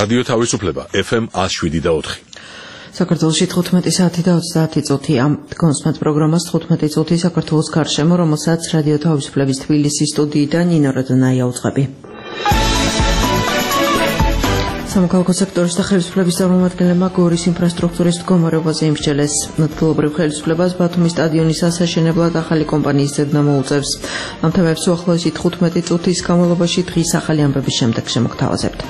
რადიო თავისუფლება FM 107.4. საქართველოში 15 საათი და 30 წუთია. კონსმეთ პროგრამას 15 წუთი საქართველოს გარშემო, რომელსაც რადიო თავისუფლების თბილისის სტუდიიდან ნინო როდონაია უძღვები. სამოქალაქო სექტორის და ხელისუფლების წარმომადგენლებმა გორის ინფრასტრუქტურის მდგომარეობაზე იმსჯელეს. ადგილობრივ ხელისუფლებას ბათუმის სტადიონის ასაშენებლად ახალი კომპანიის ძებნა მოუწევს. ამ თემებს უახლოესი 15 წუთის განმავლობაში დღის ახალი ამბების შემდეგ შემოგთავაზებთ.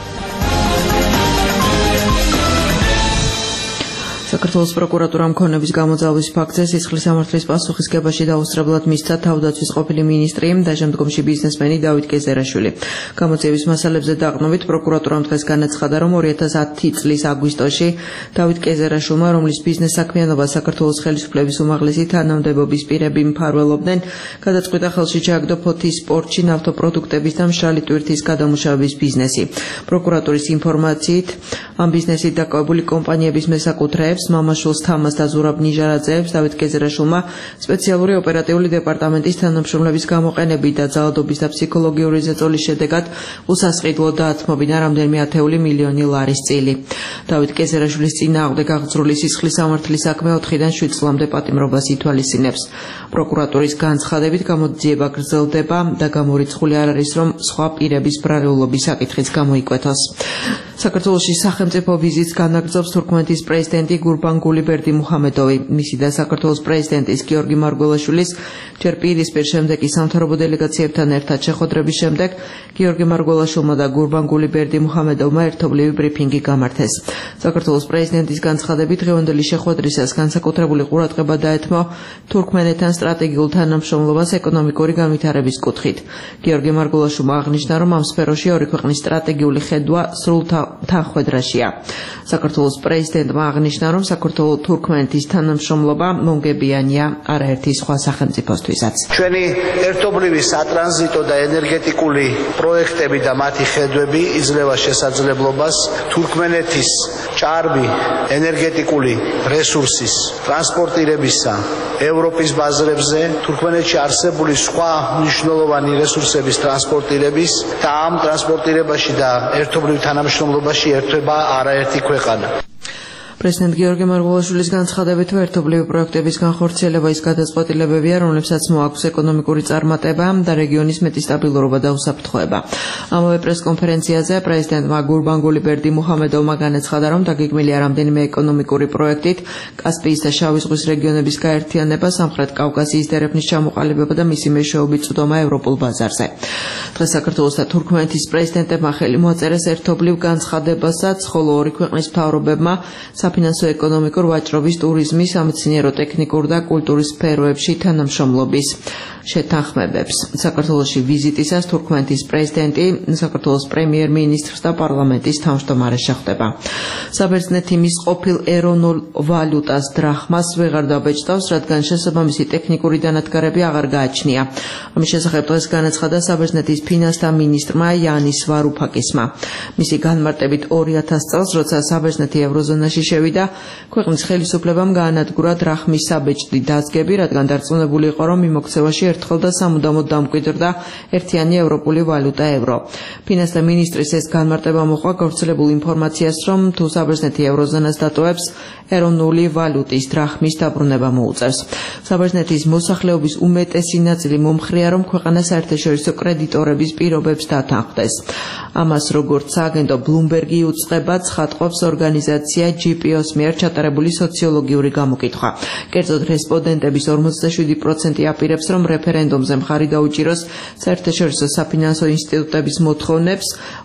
საქართველოს პროკურატურამ ქონების გამოძალვის ფაქტზე სისხლის სამართლის პასუხისგებაში დაუსწრებლად მისცა თავდაცვის ყოფილი მინისტრი და შემდგომში ბიზნესმენი დავით კეზერაშვილი. გამოძიების მასალებზე დაყრდნობით პროკურატურამ დღეს განაცხადა, რომ 2010 წლის აგვისტოში დავით კეზერაშვილმა, რომლის ბიზნეს საქმიანობა საქართველოს ხელისუფლების უმაღლესი თანამდებობის პირები მფარველობდნენ, გადაწყვიტა ხელში ჩააგდო ფოთის სპორტში ნავთობპროდუქტების და მშრალი ტვირთის გადამუშავების ბიზნესი. პროკურატურის ინფორმაციით, ამ ბიზნესით დაკავებული კომპანიების მესაკუთრეებს მამაშვილს თამას და ზურაბ ნიჟარაძეებს დავით კეზერაშვილმა სპეციალური ოპერატიული დეპარტამენტის თანამშრომლების გამოყენებით და ძალადობის და ფსიქოლოგიური ზეწოლის შედეგად უსასყიდლოდ დაათმობინა რამდენიმე ათეული მილიონი ლარის წილი. დავით კეზერაშვილის წინააღმდეგ აღძრული სისხლის სამართლის საქმე 4-დან 7 წლამდე პატიმრობას ითვალისწინებს. პროკურატურის განცხადებით გამოძიება გრძელდება და გამორიცხული არ არის, რომ სხვა პირების ბრალეულობის საკითხიც გამოიკვეთოს. საქართველოში სახელმწიფო ვიზიტს განაგრძობს თურქმეთის პრეზიდენტი გურბანგული ბერდიმუჰამედოვი. მისი და საქართველოს პრეზიდენტის გიორგი მარგველაშვილის ჯერ პირისპირ შემდეგი სამთავრობო დელეგაციებთან ერთად შეხვედრების შემდეგ გიორგი მარგველაშვილმა და გურბანგული ბერდიმუჰამედოვმა ერთობლივი ბრიფინგი გამართეს. საქართველოს პრეზიდენტის განცხადებით დღევანდელი შეხვედრისას განსაკუთრებული ყურადღება დაეთმო თურქმენეთთან სტრატეგიულ თანამშრომლობას ეკონომიკური განვითარების კუთხით. გიორგი მარგველაშვილმა აღნიშნა, რომ ამ სფეროში ორი ქვეყნის სტრატეგიული ხედვა სრულ თანხმედრაშია. საქართველოს პრეზიდენტმა აღნიშნა, რომ საქართველო-თურქმენეთის თანამშრომლობა მომგებიანია არაერთი სხვა სახელმწიფოსთვისაც. ჩვენი ერთობლივი სატრანზიტო და ენერგეტიკული პროექტები და მათი ხედვები იძლევა შესაძლებლობას თურქმენეთის ჭარბი ენერგეტიკული რესურსის ტრანსპორტირებისა ევროპის ბაზრებზე, თურქმენეთში არსებული სხვა მნიშვნელოვანი რესურსების ტრანსპორტირების და ამ ტრანსპორტირებაში და ერთობლივ თანამშრომლობაში ერთვება არაერთი ქვეყანა. პრეზიდენტ გიორგი მარგველაშვილის განცხადებით ერთობლივი პროექტების განხორციელება ის გადაწყვეტილებებია, რომლებსაც მოაქვს ეკონომიკური წარმატება და რეგიონის მეტი სტაბილურობა და უსაფრთხოება. ამავე პრესკონფერენციაზე პრეზიდენტმა გურბანგული ბერდიმუჰამედოვმა განაცხადა, რომ დაგეგმილია რამდენიმე ეკონომიკური პროექტით კასპიის და შავი ზღვის რეგიონების გაერთიანება, სამხრეთ კავკასიის დერეფნის ჩამოყალიბება და მისი მეშვეობით წვდომა ევროპულ ბაზარზე. დღეს საქართველოს და თურქმენეთის პრეზიდენტებმა ხელი მოაწერეს ერთობლივ განცხადებასაც, ხოლო ორი ქვეყნის მთავრობებმა საფინანსო ეკონომიკურ ვაჭრობის, ტურიზმის, სამეცნიერო ტექნიკურ და კულტურის სფეროებში თანამშრომლობის შეთანხმებებს. საქართველოში ვიზიტისას თურქმენეთის პრეზიდენტი საქართველოს პრემიერ-მინისტრს და პარლამენტის თავმჯდომარე შეხვდება. საბერძნეთი მის ყოფილ ეროვნულ ვალუტას დრახმას ვეღარ დაბეჭდავს, რადგან შესაბამისი ტექნიკური დანადგარები აღარ გააჩნია. ამის შესახებ დღეს განაცხადა საბერძნეთის ფინანსთა მინისტრმა იანის ვარუფაკისმა. მისი განმარტებით 2000 წელს, როცა საბერძნეთი ევროზონაში შევიდა, ქვეყნის ხელისუფლებამ გაანადგურა დრახმის საბეჭდი დაზგები, რადგან დარწმუნებული იყო, რომ მიმოქცევაში ერთხელ და სამუდამოდ დამკვიდრდა ერთიანი ევროპული ვალუტა ევრო. ფინანსთა მინისტრის ეს განმარტება მოყვა გავრცელებულ ინფორმაციას, რომ თუ საბერძნეთი ევროზონას დატოვებს, ეროვნული ვალუტის დრახმის დაბრუნება მოუწევს. საბერძნეთის მოსახლეობის უმეტესი ნაწილი მომხრეა, რომ ქვეყანა საერთაშორისო კრედიტორების პირობებს დათანხმდეს. ამას როგორც სააგენტო ბლუმბერგი უწყება, ცხადყოფს ორგანიზაცია GPO-ს მიერ ჩატარებული სოციოლოგიური გამოკითხვა. კერძოდ რესპონდენტების 47% აპირებს, რომ რეფერენდუმზე მხარი დაუჭიროს საერთაშორისო საფინანსო ინსტიტუტების მოთხოვნებს,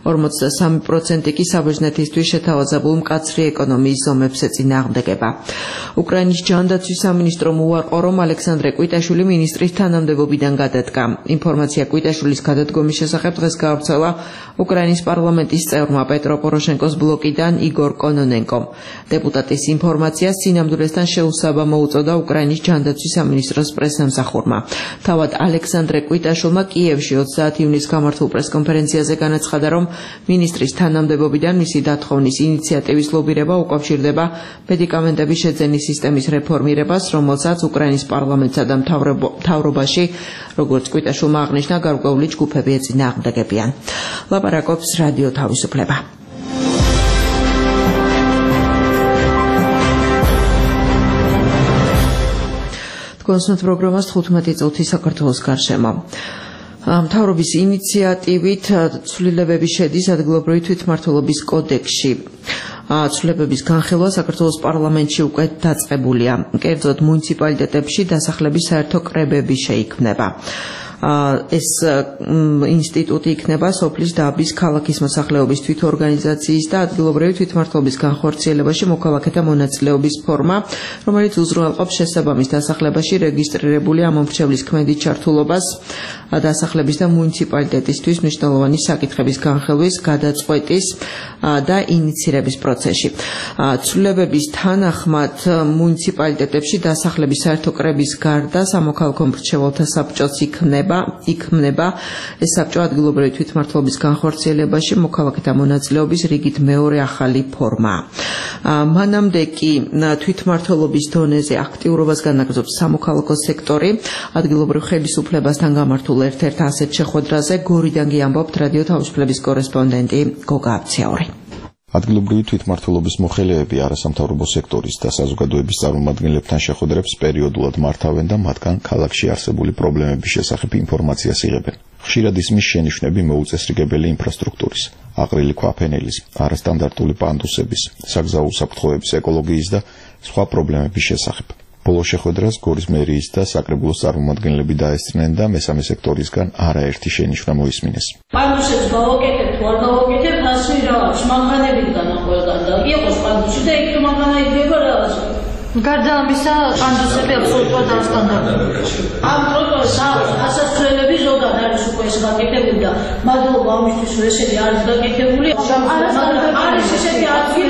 43% კი საბერძნეთისთვის შეთავაზებულ მკაცრი ეკონომიის ზომებს ეწინააღმდეგება. უკრაინის ჯანდაცვის სამინისტრომ უარყო, რომ ალექსანდრე კვიტაშვილი მინისტრის თანამდებობიდან გადადგა. ინფორმაცია კვიტაშვილის გადადგომის შესახებ დღეს გავრცელა უკრაინის პარლამენტის წევრმა პეტრო პოროშენკოს ბლოკიდან იგორ კონონენკომ. დეპუტატის ინფორმაციას სინამდვილესთან შეუსაბამო უწოდა უკრაინის ჯანდაცვის სამინისტროს პრესამსახურმა. თავად ალექსანდრე კვიტაშვილმა კიევში 30 ივნისს გამართულ პრესკონფერენციაზე განაცხადა, რომ მინისტრის თანამდებობიდან მისი დათხოვნის ინიციატივის ლობირება უკავშირდება მედიკამენტების შეძენის სისტემის რეფორმირებას, რომელსაც უკრაინის პარლამენტსა და მთავრობაში, როგორც კვიტაშვილმა აღნიშნა, გარკვეული ჯგუფები ეწინააღმდეგებიან. ლაპარაკობს რადიო თავისუფლება. კონსტანტ პროგრამას 15 წუთი საქართველოს გარშემო. მთავრობის ინიციატივით ცვლილებები შედის ადგილობრივი თვითმმართველობის კოდექსში. ცვლილებების განხილვა საქართველოს პარლამენტში უკვე დაწყებულია. კერძოდ მუნიციპალიტეტებში დასახლების საერთო კრებები შეიქმნება. ეს ინსტიტუტი იქნება სოფლის დაბის ქალაქის მოსახლეობის თვითორგანიზაციის და ადგილობრივი თვითმმართველობის განხორციელებაში მოქალაქეთა მონაწილეობის ფორმა, რომელიც უზრუნველყოფს შესაბამის დასახლებაში რეგისტრირებული ამომრჩევლის ქმედით ჩართულობას დასახლების და მუნიციპალიტეტისთვის მნიშვნელოვანი საკითხების განხილვის, გადაწყვეტის და ინიცირების პროცესში. ცვლილებების თანახმად მუნიციპალიტეტებში დასახლების საერთო კრების გარდა სამოქალაქო მრჩეველთა საბჭოც იქმნება. ეს საბჭო ადგილობრივი თვითმმართველობის განხორციელებაში მოქალაქეთა მონაწილეობის რიგით მეორე ახალი ფორმაა. მანამდე კი თვითმმართველობის დონეზე აქტიურობას განაგრძობს სამოქალაქო სექტორი. ადგილობრივ ხელისუფლებასთან გამართულ ერთ-ერთ ასეთ შეხვედრაზე გორიდანგი ამბობთ რადიო თავისუფლების კორესპონდენტი გოგა აბცაური. ადგილობრივი თვითმმართველობის მოხელეები არასამთავრობო სექტორის და საზოგადოების წარმომადგენლებთან შეხვედრებს პერიოდულად მართავენ და მათგან ქალაქში არსებული პრობლემების შესახებ ინფორმაციას იღებენ. ხშირად ისმის შენიშვნები მოუწესრიგებელი ინფრასტრუქტურის, აყრილი ქვაფენელის, არასტანდარტული პანდუსების, საგზაო უსაფრთხოების, ეკოლოგიის და სხვა პრობლემების შესახებ. ბოლო შეხვედრას გორის მერიის და საკრებულოს წარმომადგენლები დაესწრნენ და მესამე სექტორისგან არაერთი შენიშვნა მოისმინეს. პანდუსებს გავაკეთებ თუ არ გავაკეთებ, ასე რაღაც მანქანებით განაყოლგან და იყოს პანდუსი და იქ მანქანა იდება რაღაც. გარდა ამისა, პანდუსები აბსოლუტურად არასტანდარტულია. ამ ტროტუარს ასასვლელები ზოგადად არის უკვე ეს გაკეთებული და მადლობა ამისთვის რომ ესეთი არის გაკეთებული. არის ესეთი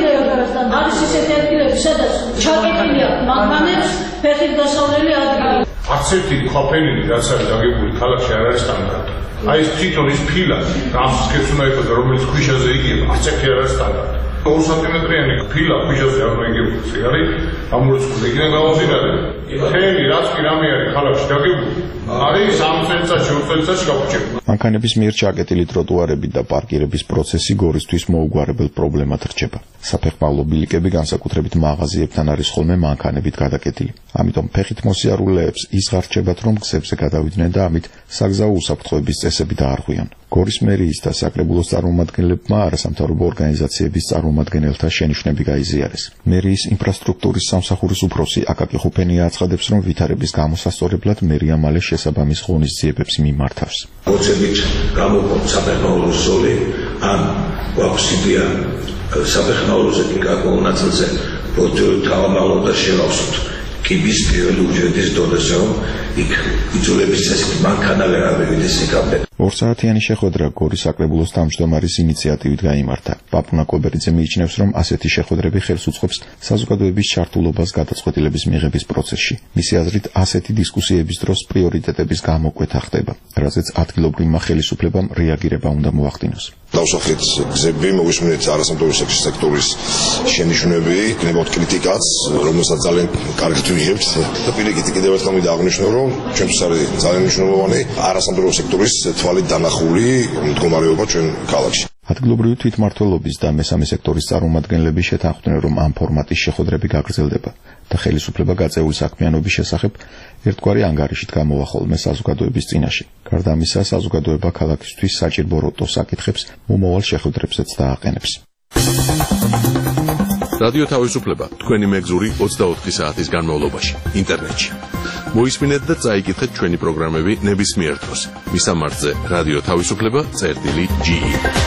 ადგილები, სადაც ჩაკეტილია მანქანებს ფეხით დასავლელი ადგილი. არც ერთი ქვაფენილი რაც არის დაგებული ქალაქში არ არის სტანდარტი. აი ეს თვითონ ის ფილა, რამს ქეთს უნდა იყოს, რომელიც ქვიშაზე იგება, არც ერთი არ არის სტანდარტი. 2 სანტიმეტრიანი ფილა ქვიშაზე არ უნდა იგებოდეს. ეს არის ამორჩეული იქნება გამომდინარე. მთელი რაც კი რამე არის ქალაქში დაგებული, არის 3 წელიწადში, 4 წელიწადში გაფუჭებული. მანქანების მიერ ჩაკეტილი ტროტუარები და პარკირების პროცესი გორისთვის მოუგვარებელ პრობლემად რჩება. საფეხმავლო ბილიკები განსაკუთრებით მაღაზიებთან არის ხოლმე მანქანებით გადაკეტილი. ამიტომ ფეხით მოსიარულეებს იზღარჩებათ, რომ გზებზე გადავიდნენ და ამით საგზაო უსაფრთხოების წესები დაარღვიონ. გორის მერიის და საკრებულოს წარმომადგენლებმა არასამთავრობო ორგანიზაციების წარმომადგენელთა შენიშვნები გაიზიარეს. მერიის ინფრასტრუქტურის სამსახურის უფროსი აკაკი ხუფენია აცხადებს, რომ ვითარების გამოსასწორებლად მერია მალე შესაბამის ღონისძიებებს მიმართავს. მოცემით გამოყოფ საფეხმავლოს ზოლი, ან გვაქვს იდეა საფეხმავლოზე კი გარკვეულ ნაწილზე თავმალო და შევავსოთ კიბის პირველი უჯრედის დონეზე, რომ იქ იძულების წესით მანქანა ვერ ავივიდეს იქამდე. 2 საათიანი შეხვედრა გორის საკრებულოს თავმჯდომარის ინიციატივით გაიმართა. პაპუნა კობერიძე მიიჩნევს, რომ ასეთი შეხვედრები ხელს უწყობს საზოგადოების ჩართულობას გადაწყვეტილების მიღების პროცესში. მისი აზრით, ასეთი დისკუსიების დროს პრიორიტეტების გამოკვეთა ხდება, რაზეც ადგილობრივმა ხელისუფლებამ რეაგირება უნდა მოახდინოს. დავსახეთ გზები, მოვისმინეთ არასამთავრობო სექტორის შენიშვნები, გნებავთ კრიტიკაც, რომელსაც ძალიან კარგად ვიღებთ და პირიქით კიდევ ერთხელ მინდა აღნიშნო, რომ ჩვენთვის არის ძალიან მნიშვნელოვანი არასამთავრობო სექტორის თვალით დანახული მდგომარეობა ჩვენ ქალაქში. ადგილობრივი თვითმმართველობის და მესამე სექტორის წარმომადგენლები შეთანხმდნენ, რომ ამ ფორმატის შეხვედრები გაგრძელდება და ხელისუფლება გაწეული საქმიანობის შესახებ ერთგვარი ანგარიშით გამოვა ხოლმე საზოგადოების წინაშე. გარდა ამისა, საზოგადოება ქალაქისთვის საჭირო როტო საკითხებს მომავალ შეხვედრებზეც დააყენებს. რადიო თავისუფლება თქვენი მეგზური 24 საათის განმავლობაში ინტერნეტში. მოისმინეთ და წაიკითხეთ ჩვენი პროგრამები ნებისმიერ დროს. მისამართზე რადიო თავისუფლება.ge.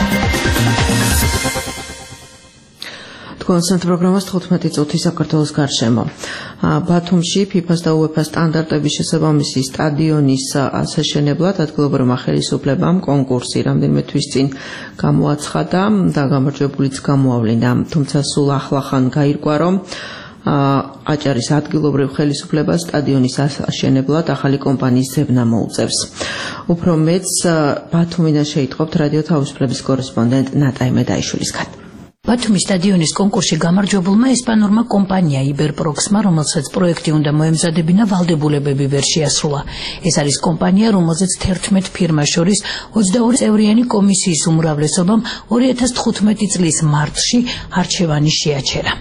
კონსტანტ პროგრამას 15 წუთი საქართველოს გარშემო. ბათუმში FIFA-ს და UEFA-ს სტანდარტების შესაბამისი სტადიონის ასაშენებლად ადგილობრივმა ხელისუფლებამ კონკურსი რამდენიმე თვის წინ გამოაცხადა და გამარჯვებულიც გამოავლინა. თუმცა სულ ახლახან გაირკვა, რომ აჭარის ადგილობრივ ხელისუფლებას სტადიონის აშენებლად ახალი კომპანიის ძებნა მოუწევს. უფრო მეც ბათუმიდან შეიტყობთ რადიო თავისუფლების კორესპონდენტ ნატა იმედაიშვილისგან. ბათუმის სტადიონის კონკურსში გამარჯვებულმა ესპანურმა კომპანია Iberproxma, რომელსაც პროექტი უნდა მოემზადებინა, ვალდებულებები ვერ შეასრულა. ეს არის კომპანია, რომელზეც 11 ფირმას შორის 22 წევრიანი კომისიის უმრავლესობამ 2015 წლის მარტში არჩევანი შეაჩერა.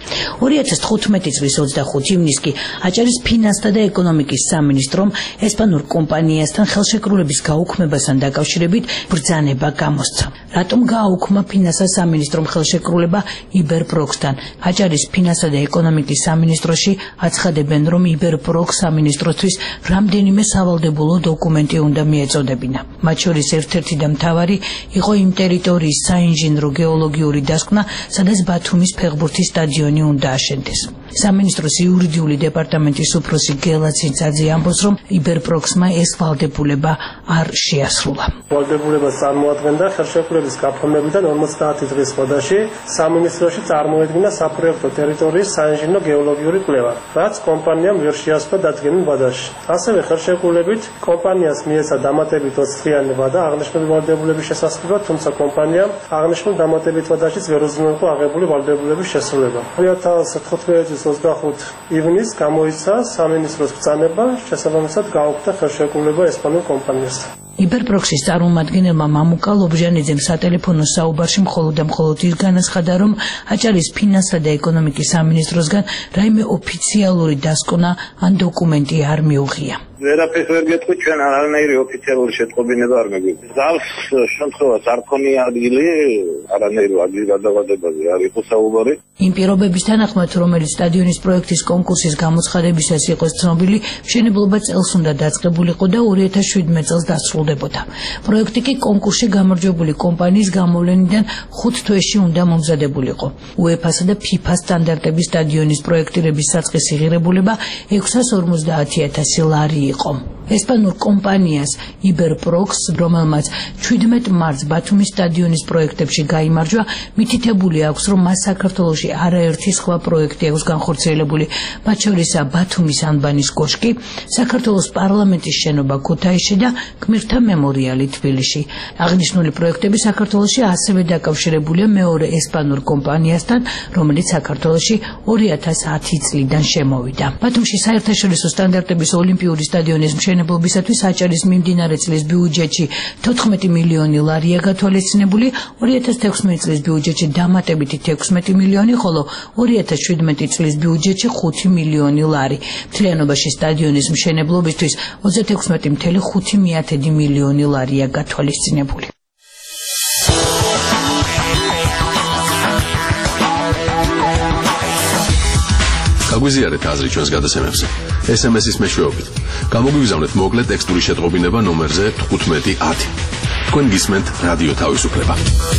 2015 წლის 25 ივნისს კი აჭარის ფინანსთა და ეკონომიკის სამინისტრომ ესპანურ კომპანიასთან ხელშეკრულების გაუქმებასთან დაკავშირებით ბრძანება გამოსცა. რატომ გააუქმა ფინანსთა სამინისტრომ ხელშეკრულება Iberprox-თან? აჭარის ფინანსთა და ეკონომიკის სამინისტროში აცხადებენ, რომ Iberprox სამინისტროსთვის რამდენიმე სავალდებულო დოკუმენტი უნდა მიეწოდებინა. მათ შორის ერთ-ერთი და მთავარი იყო იმ ტერიტორიის საინჟინრო გეოლოგიური დასკვნა, სადაც ბათუმის ფეხბურთის სტადიონი უნდა აშენდეს. სამინისტროს იურიდიული დეპარტამენტის უფროსი გელა ცინცაძე ამბობს, რომ Iberprox-მა ეს ვალდებულება არ შეასრულა. ვალდებულებას წარმოადგენდა ხელშეკრულების გაფორმებიდან 50 დღის მოდაში სამინისტროში წარმოედგინა საპროექტო ტერიტორიის საინჟინრო გეოლოგიური კვლევა, რაც კომპანიამ ვერ შეასრულა დადგენილ ვადაში. ასევე ხელშეკრულებით კომპანიას მიეცა დამატებით 20 დღიანი ვადა აღნიშნული ვალდებულების შესასრულებლად, თუმცა კომპანიამ აღნიშნულ დამატებით ვადაშიც ვერ უზრუნველყო აღებული ვალდებულების შესრულება. 2015 წლის 25 ივნისს გამოიცა სამინისტროს ბრძანება, შესაბამისად გაუქმდა ხელშეკრულება ესპანურ კომპანიასთან. Iberprox-ის წარმომადგენელმა მამუკა ლობჟანიძემ სატელეფონო საუბარში მხოლოდ და მხოლოდ ის განაცხადა, რომ აჭარის ფინანსთა და ეკონომიკის სამინისტროსგან რაიმე ოფიციალური დასკვნა ან დოკუმენტი არ მიუღია. ვერაფერს ვერ გეტყვი, ჩვენ არანაირი ოფიციალური შეტყობინება არ მეგვიყვება. ზავს შემთხვევას არ ქონია ადგილი, არანაირი ადგილი გადავადებაზე არ იყო საუბარი. იმ პირობების თანახმად, რომელიც სტადიონის პროექტის კონკურსის გამოცხადებისას იყო ცნობილი, მშენებლობა წელს უნდა დაწყებულიყო და 2017 წელს დასრულდებოდა. პროექტი კი კონკურსში გამარჯვებული კომპანიის გამოვლენიდან 5 თვეში უნდა მომზადებულიყო. UEFA-სა და FIFA სტანდარტების სტადიონის პროექტირების საწყისი ღირებულება 650,000 ლარი იყო. ესპანურ კომპანიას Iberprox, რომელმაც 17 მარტს ბათუმის სტადიონის პროექტებში გაიმარჯვა, მითითებული აქვს, რომ მას საქართველოში არაერთი სხვა პროექტი აქვს განხორციელებული, მათ შორისაა ბათუმის ანბანის კოშკი, საქართველოს პარლამენტის შენობა ქუთაისში და გმირთა მემორიალი თბილისში. აღნიშნული პროექტები საქართველოში ასევე დაკავშირებულია მეორე ესპანურ კომპანიასთან, რომელიც საქართველოში 2010 წლიდან შემოვიდა. ბათუმში საერთაშორისო სტანდარტების ოლიმპიური სტადიონის მშენებლობისათვის აჭარის მიმდინარე წლის ბიუჯეტში 14 მილიონი ლარია გათვალისწინებული, 2016 წლის ბიუჯეტში დამატებითი 16 მილიონი, ხოლო 2017 წლის ბიუჯეტში 5 მილიონი ლარი. მთლიანობაში სტადიონის მშენებლობისთვის 36,5 მილიონი ლარია გათვალისწინებული. გაგვიზიარეთ აზრი ჩვენს გადაცემებზე. SMS-ის მეშვეობით. გამოგვიგზავნეთ მოკლე ტექსტური შეტყობინება ნომერზე 1510. თქვენ გისმენთ რადიო თავისუფლება.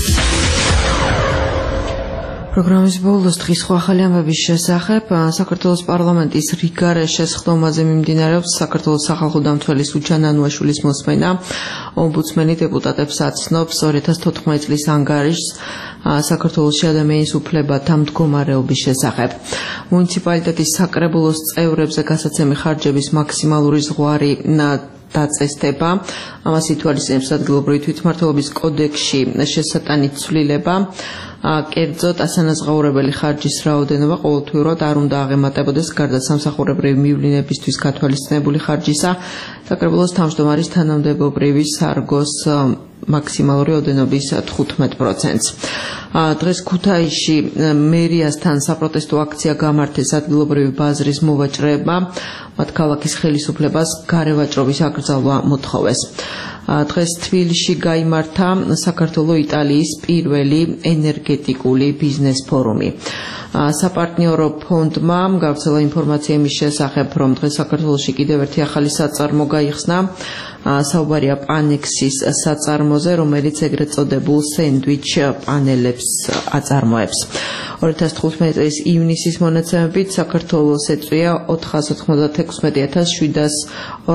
პროგრამის ბოლოს დღის სხვა ახალი ამბების შესახებ საქართველოს პარლამენტის რიგარეშე შესხდომაზე მიმდინარეობს საქართველოს სახალხო დამცველის უჩან ანუაშვილის მოსმენა. ომბუდსმენი დეპუტატებს აცნობს 2014 წლის ანგარიშს საქართველოში ადამიანის უფლებათა მდგომარეობის შესახებ. მუნიციპალიტეტის საკრებულოს წევრებზე გასაცემი ხარჯების მაქსიმალური ზღვარი დაწესდება. ამას ითვალისწინებს ადგილობრივი თვითმმართველობის კოდექსში შესატანით ცვლილება. კერძოდ ასანაზღაურებელი ხარჯის რაოდენობა ყოველთვიურად არ უნდა აღემატებოდეს გარდა სამსახურებრივი მივლინებისთვის გათვალისწინებული ხარჯისა, საკრებულოს თავმჯდომარის თანამდებობრივი სარგოს მაქსიმალური ოდენობის 15%-ს. დღეს ქუთაისში მერიასთან საპროტესტო აქცია გამართეს ადგილობრივი ბაზრის მოვაჭრეებმა, მათ ქალაქის ხელისუფლებას გარევაჭრობის აკრძალვა მოთხოვეს. დღეს თბილისში გაიმართა საქართველო-იტალიის პირველი ენერგეტიკული ბიზნეს ფორუმი. საპარტნიორო ფონდმა გავრცელა ინფორმაცია იმის შესახებ, რომ დღეს საქართველოში კიდევ ერთი ახალი საწარმო გაიხსნა. საუბარია პანექსის საწარმოზე, რომელიც ეგრეთ წოდებულ სენდვიჩ პანელებს აწარმოებს. 2015 წლის ივნისის მონაცემებით საქართველოს ეწვია 496,700